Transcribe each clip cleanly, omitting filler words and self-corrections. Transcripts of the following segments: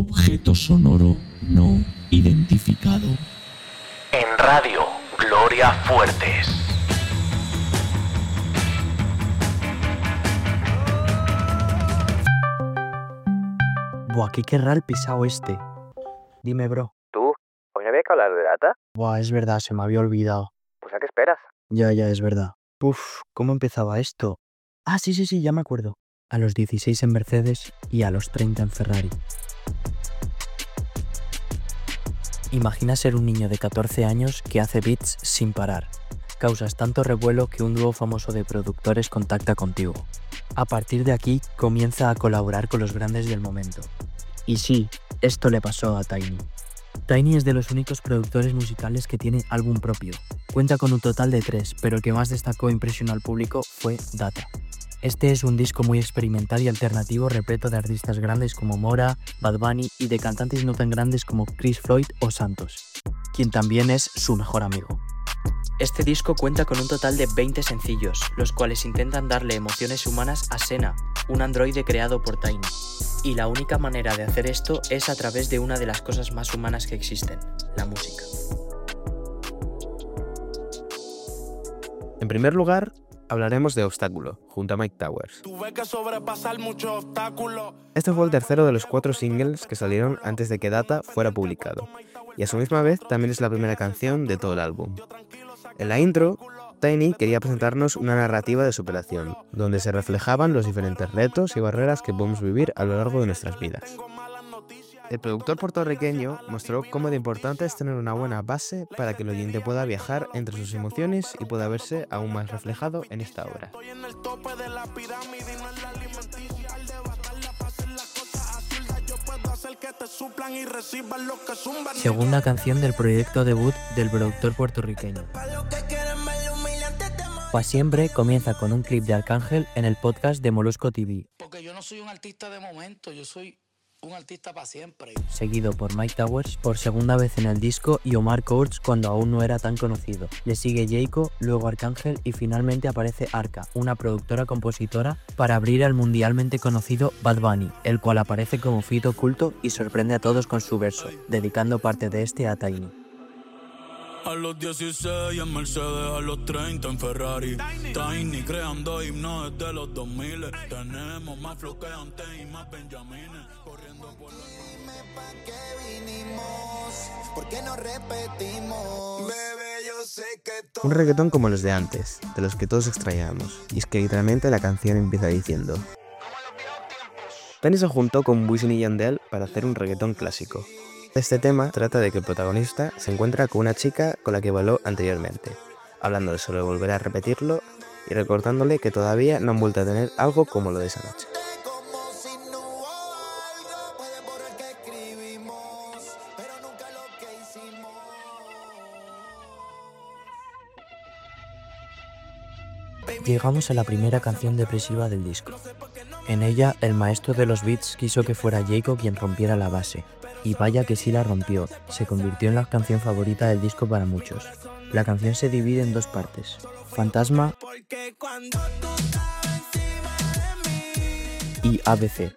Objeto sonoro no identificado. En radio, Gloria Fuertes. Buah, ¿qué querrá el pisao este? Dime, bro. ¿Tú? ¿Hoy no había que hablar de data? Buah, es verdad, se me había olvidado. Pues ¿a qué esperas? Ya, es verdad. Uf, ¿cómo empezaba esto? Ah, sí, ya me acuerdo. A los 16 en Mercedes y a los 30 en Ferrari. Imagina ser un niño de 14 años que hace beats sin parar. Causas tanto revuelo que un dúo famoso de productores contacta contigo. A partir de aquí comienza a colaborar con los grandes del momento. Y sí, esto le pasó a Tiny. Tiny es de los únicos productores musicales que tiene álbum propio. Cuenta con un total de 3, pero el que más destacó e impresionó al público fue Data. Este es un disco muy experimental y alternativo, repleto de artistas grandes como Mora, Bad Bunny y de cantantes no tan grandes como Chris Floyd o Santos, quien también es su mejor amigo. Este disco cuenta con un total de 20 sencillos, los cuales intentan darle emociones humanas a Senna, un androide creado por Tiny. Y la única manera de hacer esto es a través de una de las cosas más humanas que existen, la música. En primer lugar, hablaremos de Obstáculo, junto a Myke Towers. Este fue el tercero de los 4 singles que salieron antes de que Data fuera publicado, y a su misma vez también es la primera canción de todo el álbum. En la intro, Tiny quería presentarnos una narrativa de superación, donde se reflejaban los diferentes retos y barreras que podemos vivir a lo largo de nuestras vidas. El productor puertorriqueño mostró cómo de importante es tener una buena base para que el oyente pueda viajar entre sus emociones y pueda verse aún más reflejado en esta obra. Segunda canción del proyecto debut del productor puertorriqueño. Pa' Siempre comienza con un clip de Arcángel en el podcast de Molusco TV. Porque yo no soy un artista de momento, yo soy un artista para siempre. Seguido por Myke Towers por segunda vez en el disco y Omar Courtz cuando aún no era tan conocido. Le sigue Jayco, luego Arcángel y finalmente aparece Arca, una productora-compositora, para abrir al mundialmente conocido Bad Bunny, el cual aparece como feat oculto y sorprende a todos con su verso, dedicando parte de este a Tiny. A los 16 en Mercedes, a los 30 en Ferrari. Tiny creando himnos desde los 2000. Tenemos más flow que antes y más Benjamines. Corriendo por la... Dime pa' qué vinimos, ¿por qué no repetimos? Bebé, yo sé que todo... Un reggaetón como los de antes, de los que todos extrañábamos. Y es que literalmente la canción empieza diciendo: Tiny se juntó con Wisin y Yandel para hacer un reggaetón clásico. Este tema trata de que el protagonista se encuentra con una chica con la que bailó anteriormente, hablando de solo volver a repetirlo y recordándole que todavía no han vuelto a tener algo como lo de esa noche. Llegamos a la primera canción depresiva del disco. En ella, el maestro de los beats quiso que fuera Jayco quien rompiera la base. Y vaya que sí la rompió, se convirtió en la canción favorita del disco para muchos. La canción se divide en 2 partes, Fantasma y ABC.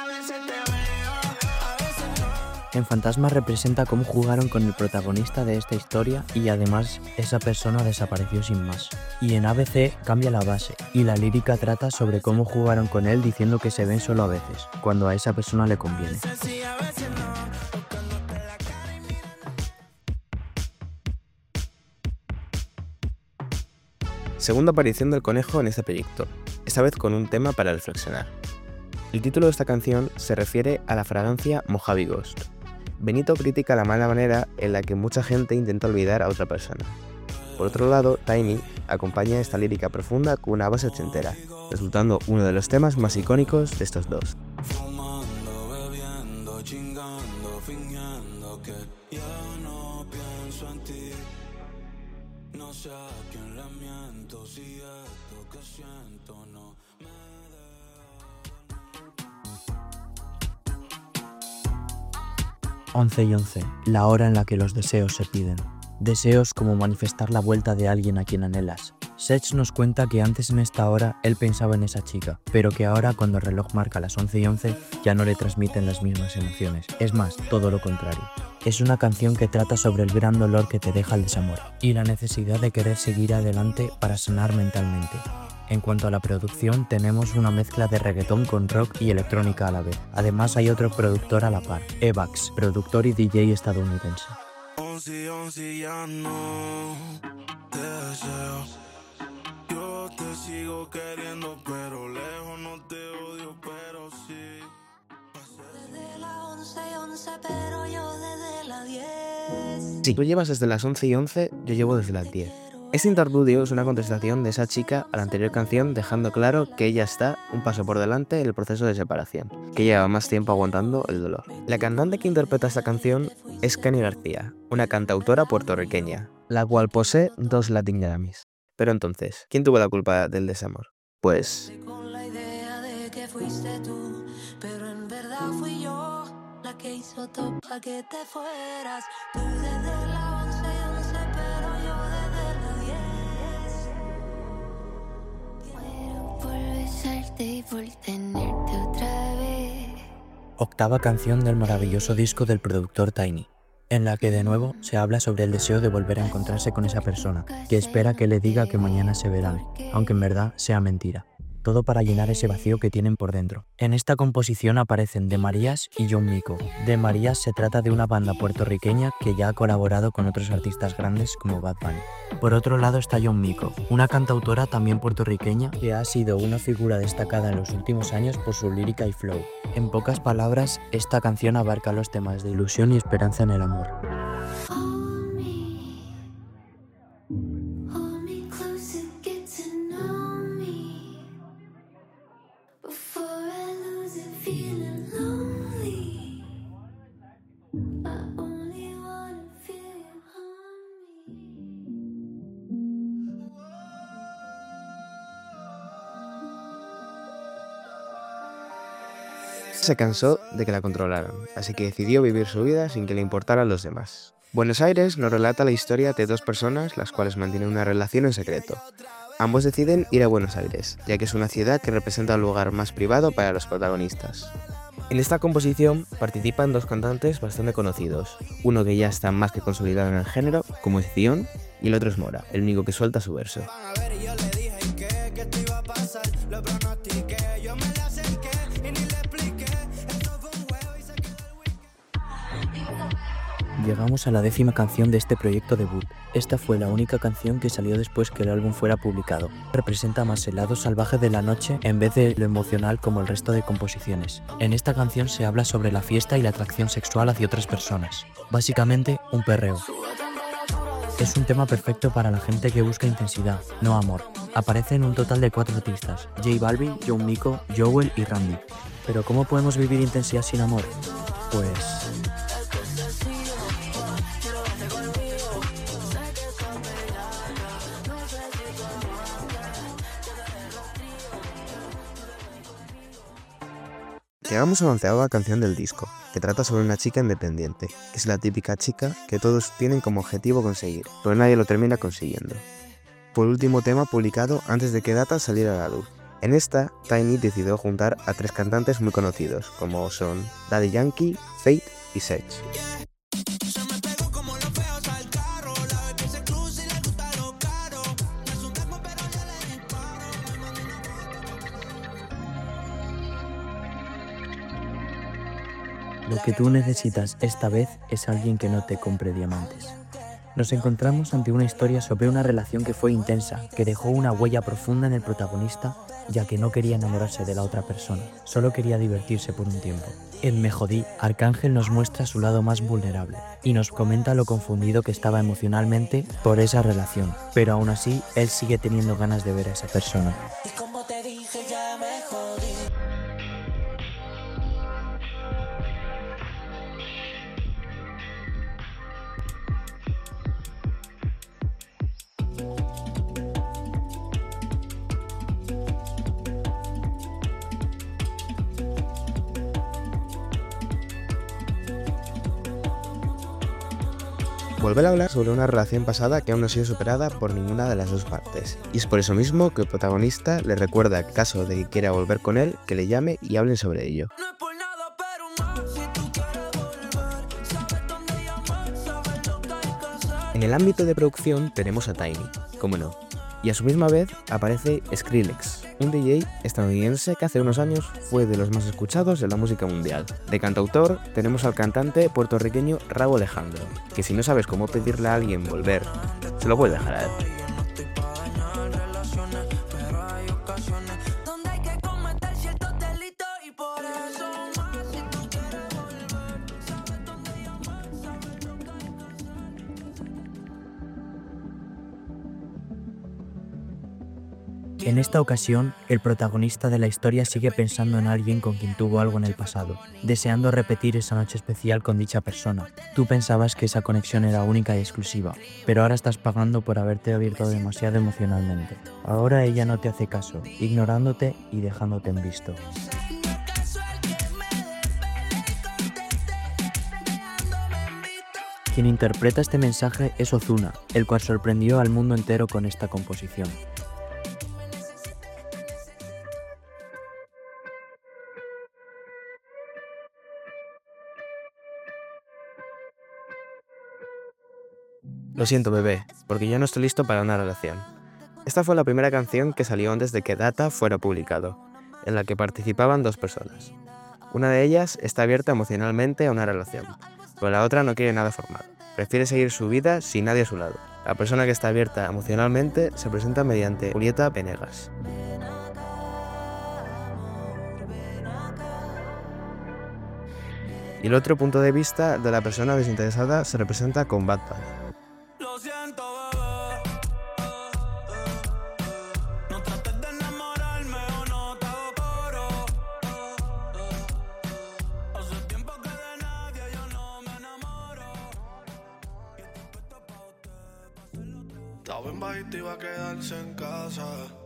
En Fantasma representa cómo jugaron con el protagonista de esta historia y además esa persona desapareció sin más. Y en ABC cambia la base y la lírica trata sobre cómo jugaron con él diciendo que se ven solo a veces, cuando a esa persona le conviene. Segunda aparición del conejo en este proyecto, esta vez con un tema para reflexionar. El título de esta canción se refiere a la fragancia Mojave Ghost. Benito critica la mala manera en la que mucha gente intenta olvidar a otra persona. Por otro lado, Tiny acompaña esta lírica profunda con una base ochentera, resultando uno de los temas más icónicos de estos dos. Fumando, bebiendo, chingando, fingiendo que ya no pienso en ti. No sé a quién le miento, si esto que siento no me deja. 11:11, la hora en la que los deseos se piden. Deseos como manifestar la vuelta de alguien a quien anhelas. Sech nos cuenta que antes en esta hora él pensaba en esa chica, pero que ahora cuando el reloj marca las 11:11 ya no le transmiten las mismas emociones. Es más, todo lo contrario. Es una canción que trata sobre el gran dolor que te deja el desamor y la necesidad de querer seguir adelante para sanar mentalmente. En cuanto a la producción, tenemos una mezcla de reggaetón con rock y electrónica a la vez. Además hay otro productor a la par, Evax, productor y DJ estadounidense. Ya no te deseo. Yo te sigo queriendo, pero lejos no te odio, pero sí. Desde las 11:11, pero yo desde las 10. Si tú llevas desde las 11:11, yo llevo desde las 10. Este interludio es una contestación de esa chica a la anterior canción, dejando claro que ella está un paso por delante en el proceso de separación, que lleva más tiempo aguantando el dolor. La cantante que interpreta esta canción es Kenny García, una cantautora puertorriqueña, la cual posee 2 Latin Grammys. Pero entonces, ¿quién tuvo la culpa del desamor? Pues... Con la idea de que fuiste tú, pero en verdad fui yo la que hizo todo para que te fueras. Tú desde las 11:11, pero yo desde las 10. Muero por besarte y por tenerte otra vez. Octava canción del maravilloso disco del productor Tiny, en la que de nuevo se habla sobre el deseo de volver a encontrarse con esa persona, que espera que le diga que mañana se verán, aunque en verdad sea mentira. Todo para llenar ese vacío que tienen por dentro. En esta composición aparecen De Marías y John Mico. De Marías se trata de una banda puertorriqueña que ya ha colaborado con otros artistas grandes como Bad Bunny. Por otro lado está John Mico, una cantautora también puertorriqueña que ha sido una figura destacada en los últimos años por su lírica y flow. En pocas palabras, esta canción abarca los temas de ilusión y esperanza en el amor. Se cansó de que la controlaran, así que decidió vivir su vida sin que le importaran los demás. Buenos Aires nos relata la historia de 2 personas las cuales mantienen una relación en secreto. Ambos deciden ir a Buenos Aires, ya que es una ciudad que representa un lugar más privado para los protagonistas. En esta composición participan 2 cantantes bastante conocidos, uno que ya está más que consolidado en el género, como es Zion, y el otro es Mora, el único que suelta su verso. Llegamos a la 10ª canción de este proyecto debut. Esta fue la única canción que salió después que el álbum fuera publicado. Representa más el lado salvaje de la noche en vez de lo emocional como el resto de composiciones. En esta canción se habla sobre la fiesta y la atracción sexual hacia otras personas. Básicamente, un perreo. Es un tema perfecto para la gente que busca intensidad, no amor. Aparecen un total de 4 artistas: J Balvin, John Mico, Joel y Randy. Pero ¿cómo podemos vivir intensidad sin amor? Pues... Llegamos a la 11ª canción del disco, que trata sobre una chica independiente, que es la típica chica que todos tienen como objetivo conseguir, pero nadie lo termina consiguiendo. Fue el último tema publicado antes de que Data saliera a la luz. En esta, Tiny decidió juntar a 3 cantantes muy conocidos, como son Daddy Yankee, Fate y Sech. Lo que tú necesitas esta vez es alguien que no te compre diamantes. Nos encontramos ante una historia sobre una relación que fue intensa, que dejó una huella profunda en el protagonista, ya que no quería enamorarse de la otra persona, solo quería divertirse por un tiempo. En Me Jodí, Arcángel nos muestra su lado más vulnerable y nos comenta lo confundido que estaba emocionalmente por esa relación, pero aún así él sigue teniendo ganas de ver a esa persona. Y como te dije, ya me jodí. volver a hablar sobre una relación pasada que aún no ha sido superada por ninguna de las dos partes. Y es por eso mismo que el protagonista le recuerda, en caso de que quiera volver con él, que le llame y hablen sobre ello. En el ámbito de producción tenemos a Tiny, como no, y a su misma vez aparece Skrillex, un DJ estadounidense que hace unos años fue de los más escuchados de la música mundial. De cantautor tenemos al cantante puertorriqueño Rauw Alejandro, que si no sabes cómo pedirle a alguien volver, se lo puedes dejar a él. En esta ocasión, el protagonista de la historia sigue pensando en alguien con quien tuvo algo en el pasado, deseando repetir esa noche especial con dicha persona. Tú pensabas que esa conexión era única y exclusiva, pero ahora estás pagando por haberte abierto demasiado emocionalmente. Ahora ella no te hace caso, ignorándote y dejándote en visto. Quien interpreta este mensaje es Ozuna, el cual sorprendió al mundo entero con esta composición. Lo siento, bebé, porque yo no estoy listo para una relación. Esta fue la primera canción que salió antes de que Data fuera publicado, en la que participaban dos personas. Una de ellas está abierta emocionalmente a una relación, pero la otra no quiere nada formal. Prefiere seguir su vida sin nadie a su lado. La persona que está abierta emocionalmente se presenta mediante Julieta Venegas. Y el otro punto de vista de la persona desinteresada se representa con Bad Bunny. Lo siento, bebé. No trates de enamorarme o no te hago coro. Hace tiempo que de nadie yo no me enamoro. Y estoy puesto pa' usted. Estaba en bajito y iba a quedarse en casa.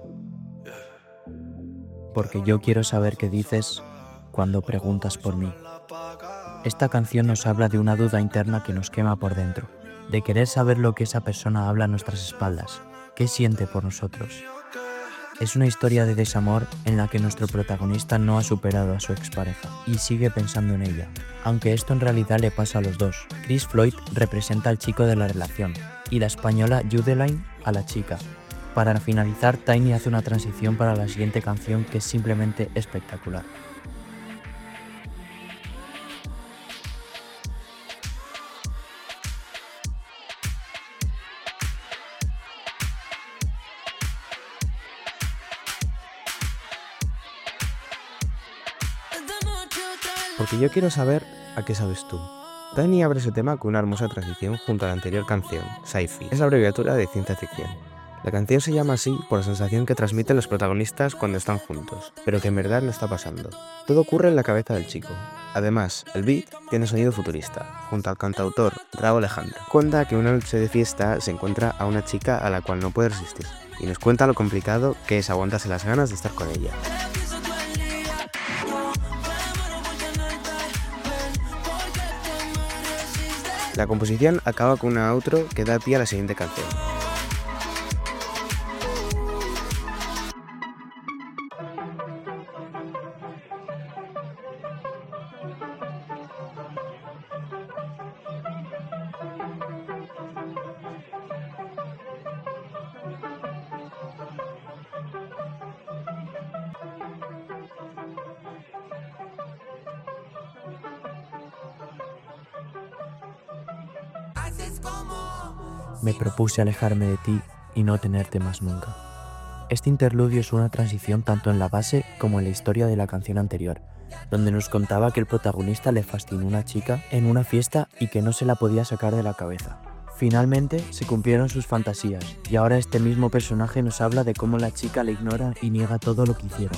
Porque yo quiero saber qué dices cuando preguntas por mí. Esta canción nos habla de una duda interna que nos quema por dentro, de querer saber lo que esa persona habla a nuestras espaldas, qué siente por nosotros. Es una historia de desamor en la que nuestro protagonista no ha superado a su expareja y sigue pensando en ella, aunque esto en realidad le pasa a los dos. Chris Floyd representa al chico de la relación y la española Judeline a la chica. Para finalizar, Tiny hace una transición para la siguiente canción que es simplemente espectacular. Porque yo quiero saber a qué sabes tú. Tiny abre ese tema con una hermosa transición junto a la anterior canción, Sci-Fi. Es la abreviatura de ciencia ficción. La canción se llama así por la sensación que transmiten los protagonistas cuando están juntos, pero que en verdad no está pasando. Todo ocurre en la cabeza del chico. Además, el beat tiene sonido futurista, junto al cantautor Rauw Alejandro. Cuenta que una noche de fiesta se encuentra a una chica a la cual no puede resistir, y nos cuenta lo complicado que es aguantarse las ganas de estar con ella. La composición acaba con una outro que da pie a la siguiente canción. Me propuse alejarme de ti y no tenerte más nunca. Este interludio es una transición tanto en la base como en la historia de la canción anterior, donde nos contaba que el protagonista le fascinó a una chica en una fiesta y que no se la podía sacar de la cabeza. Finalmente se cumplieron sus fantasías y ahora este mismo personaje nos habla de cómo la chica le ignora y niega todo lo que hicieron.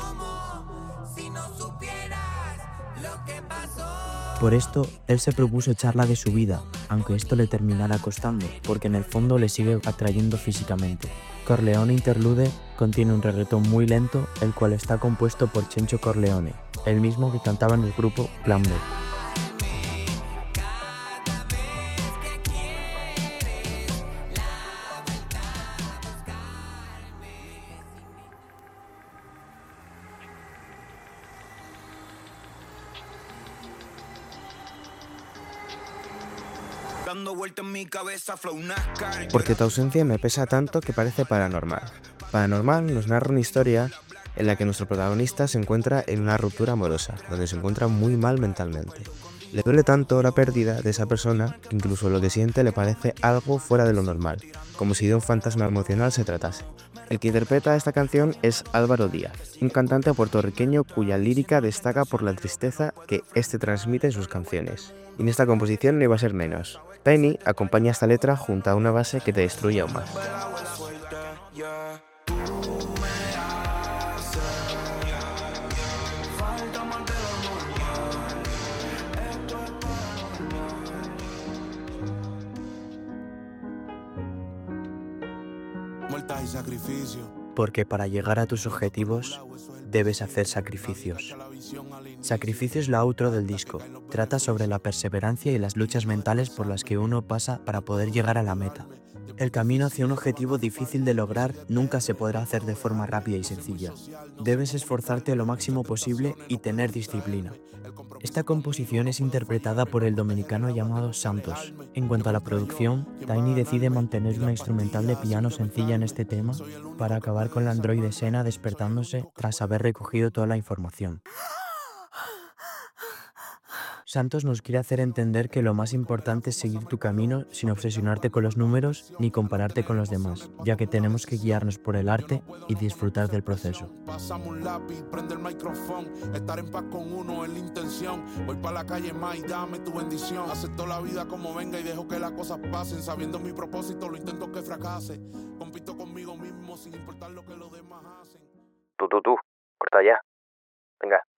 Por esto, él se propuso echarla de su vida, aunque esto le terminara costando, porque en el fondo le sigue atrayendo físicamente. Corleone Interlude contiene un reggaetón muy lento, el cual está compuesto por Chencho Corleone, el mismo que cantaba en el grupo Plan B. Porque tu ausencia me pesa tanto que parece paranormal. Paranormal nos narra una historia en la que nuestro protagonista se encuentra en una ruptura amorosa, donde se encuentra muy mal mentalmente. Le duele tanto la pérdida de esa persona que incluso lo que siente le parece algo fuera de lo normal, como si de un fantasma emocional se tratase. El que interpreta esta canción es Álvaro Díaz, un cantante puertorriqueño cuya lírica destaca por la tristeza que este transmite en sus canciones. Y en esta composición no iba a ser menos. Tiny acompaña esta letra junto a una base que te destruye aún más. Muertas y sacrificio. Porque para llegar a tus objetivos debes hacer sacrificios. Sacrificio es la outro del disco. Trata sobre la perseverancia y las luchas mentales por las que uno pasa para poder llegar a la meta. El camino hacia un objetivo difícil de lograr nunca se podrá hacer de forma rápida y sencilla. Debes esforzarte lo máximo posible y tener disciplina. Esta composición es interpretada por el dominicano llamado Santos. En cuanto a la producción, Tiny decide mantener una instrumental de piano sencilla en este tema para acabar con la androide Sena despertándose tras haber recogido toda la información. Santos nos quiere hacer entender que lo más importante es seguir tu camino sin obsesionarte con los números ni compararte con los demás, ya que tenemos que guiarnos por el arte y disfrutar del proceso. Pasamos un lápiz, prende el micrófono. Estar en paz con uno es la intención. Voy para la calle más y dame tu bendición. Acepto la vida como venga y dejo que las cosas pasen. Sabiendo mi propósito, lo intento que fracase. Compito conmigo mismo sin importar lo que los demás hacen. Tú, corta ya. Venga.